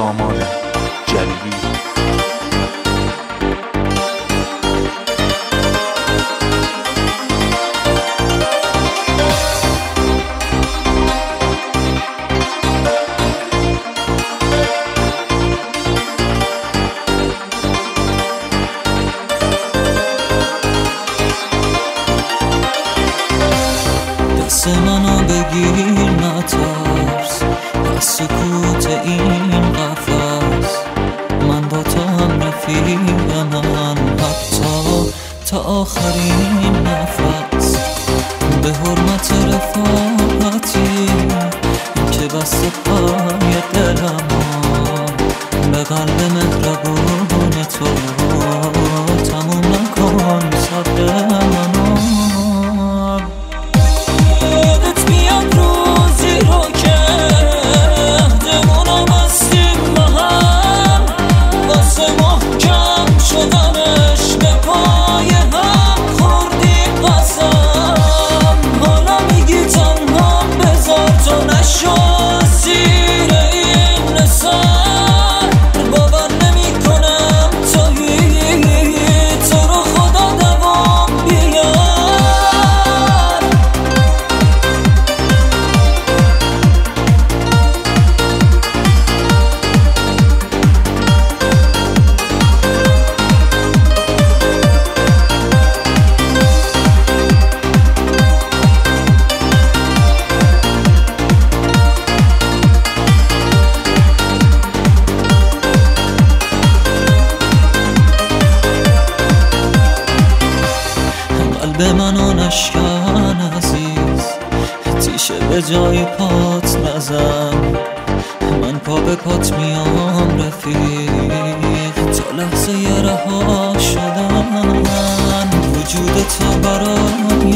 سامان جلیلی. دست منو بگیر نترس، از سکوت این قفس. من با تو هم رفیقم، حتی تا آخرین نفس. به حرمت رفاقتی که بسته پای دلمو، به قلب مهربون تو تموم نکن صبر منو. قلب منو نشکن عزیز، تیشه به جای پات نزن. من پا به پات میام رفیق، تا لحظه رها شدن. وجود تو برای